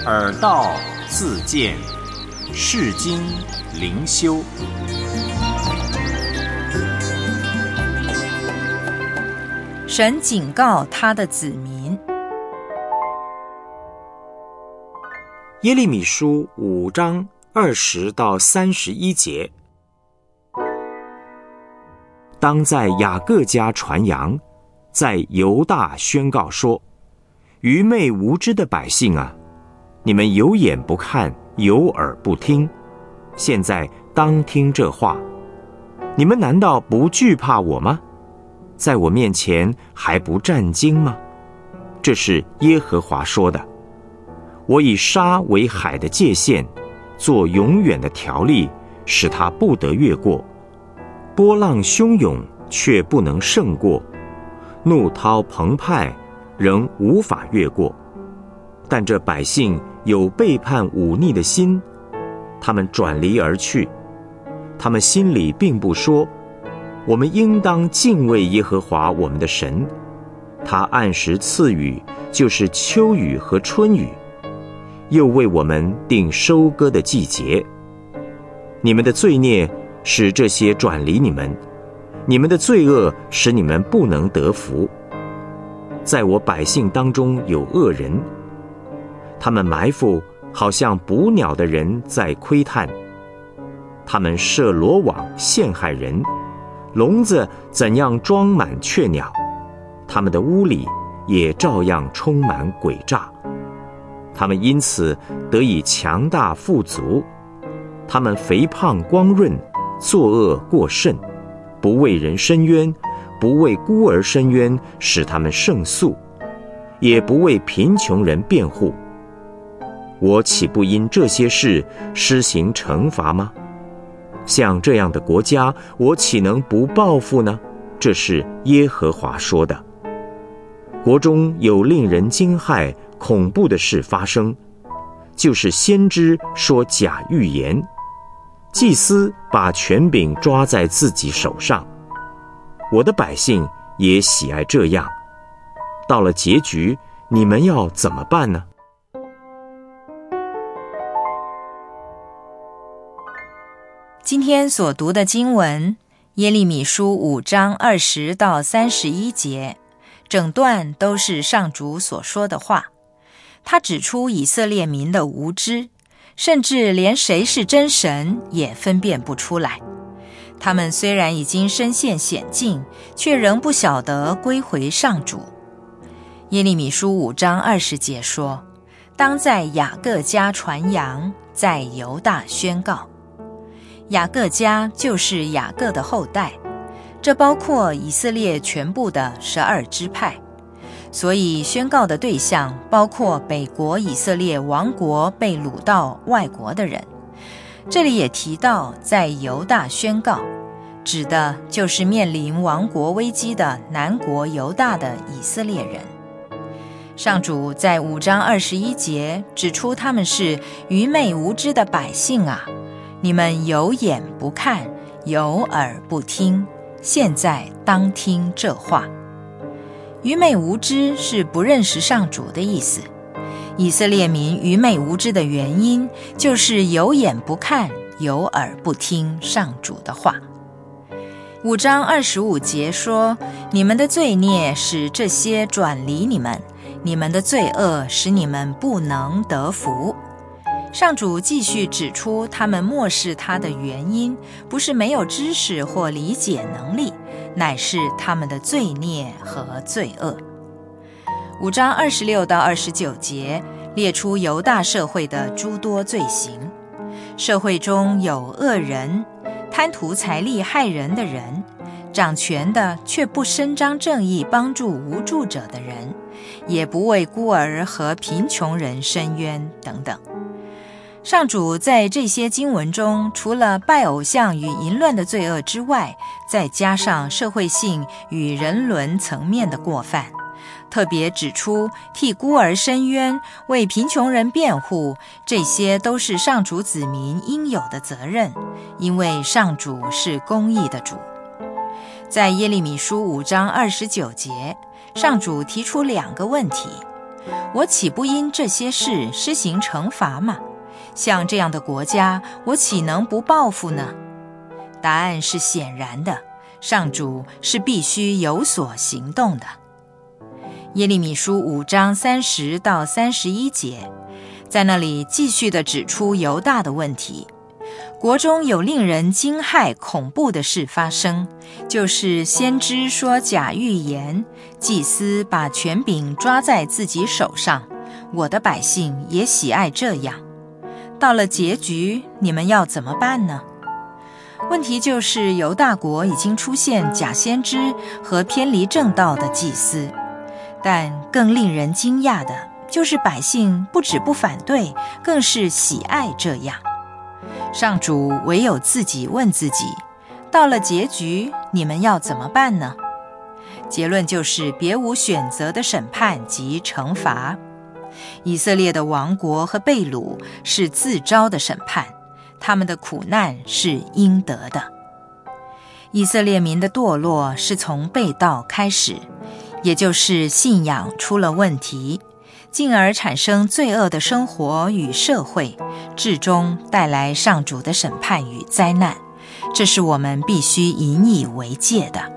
耳道自见，世经灵修。 神警告他的子民。 耶利米书5章20到31节，当在雅各家传扬，在犹大宣告说：愚昧无知的百姓啊，你们有眼不看，有耳不听，现在当听这话。你们难道不惧怕我吗？在我面前还不战惊吗？这是耶和华说的。我以沙为海的界限，做永远的条例，使它不得越过。波浪汹涌，却不能胜过；怒涛澎湃，仍无法越过。但这百姓有背叛忤逆的心，他们转离而去。他们心里并不说：我们应当敬畏耶和华我们的神，他按时赐雨，就是秋雨和春雨，又为我们定收割的季节。你们的罪孽使这些转离你们，你们的罪恶使你们不能得福。在我百姓当中有恶人，他们埋伏，好像捕鸟的人在窥探。他们设罗网陷害人，笼子怎样装满雀鸟，他们的屋里也照样充满诡诈。他们因此得以强大富足，他们肥胖光润，作恶过甚，不为人伸冤，不为孤儿伸冤，使他们胜诉，也不为贫穷人辩护。我岂不因这些事施行惩罚吗？像这样的国家，我岂能不报复呢？这是耶和华说的。国中有令人惊骇恐怖的事发生，就是先知说假预言，祭司把权柄抓在自己手上。我的百姓也喜爱这样。到了结局，你们要怎么办呢？ 今天所读的经文，耶利米书5章20到31节，整段都是上主所说的话。他指出以色列民的无知，甚至连谁是真神也分辨不出来。他们虽然已经身陷险境，却仍不晓得归回上主。耶利米书5章20节说：当在雅各家传扬，在犹大宣告。雅各家就是雅各的后代，这包括以色列全部的12支派，所以宣告的对象包括北国以色列亡国被掳到外国的人。这里也提到在犹大宣告，指的就是面临亡国危机的南国犹大的以色列人。上主在5章21节指出他们是愚昧无知的百姓啊，你们有眼不看，有耳不听，现在当听这话。愚昧无知是不认识上主的意思。以色列民愚昧无知的原因，就是有眼不看，有耳不听上主的话。5章25节说：你们的罪孽使这些转离你们，你们的罪恶使你们不能得福。上主继续指出他们漠视他的原因，不是没有知识或理解能力，乃是他们的罪孽和罪恶。5章26到29节列出犹大社会的诸多罪行。社会中有恶人，贪图财力害人的人，掌权的却不伸张正义帮助无助者的人，也不为孤儿和贫穷人伸冤等等。上主在这些经文中，除了拜偶像与淫乱的罪恶之外，再加上社会性与人伦层面的过犯，特别指出替孤儿伸冤，为贫穷人辩护，这些都是上主子民应有的责任，因为上主是公义的主。在耶利米书5章29节，上主提出2个问题： 我岂不因这些事施行惩罚吗？像这样的国家，我岂能不报复呢？答案是显然的，上主是必须有所行动的。耶利米书5章30到31节，在那里继续地指出犹大的问题。国中有令人惊骇恐怖的事发生，就是先知说假预言，祭司把权柄抓在自己手上，我的百姓也喜爱这样。到了结局，你们要怎么办呢？问题就是犹大国已经出现假先知和偏离正道的祭司，但更令人惊讶的就是百姓不止不反对，更是喜爱这样。上主唯有自己问自己，到了结局，你们要怎么办呢？结论就是别无选择的审判及惩罚。以色列的亡国和被掳是自招的审判，他们的苦难是应得的。以色列民的堕落是从背道开始，也就是信仰出了问题，进而产生罪恶的生活与社会，至终带来上主的审判与灾难。这是我们必须引以为戒的。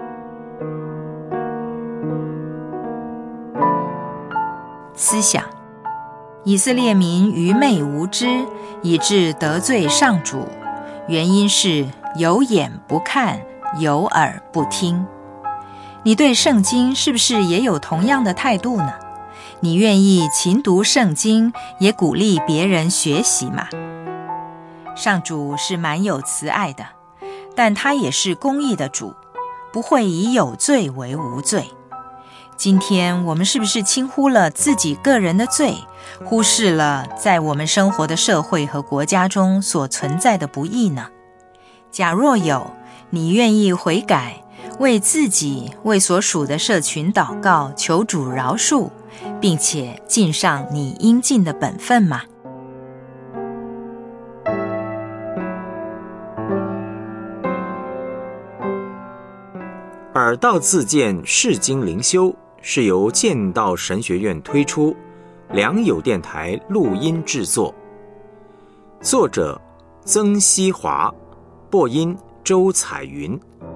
思想：以色列民愚昧无知，以致得罪上主，原因是有眼不看，有耳不听。你对圣经是不是也有同样的态度呢？你愿意勤读圣经，也鼓励别人学习吗？上主是蛮有慈爱的，但他也是公义的主，不会以有罪为无罪。今天我们是不是轻忽了自己个人的罪，忽视了在我们生活的社会和国家中所存在的不义呢？假若有，你愿意悔改，为自己、为所属的社群祷告，求主饶恕，并且尽上你应尽的本分吗？ 耳道自荐世经灵修是由剑道神学院推出，良友电台录音制作。作者曾希华，播音周彩云。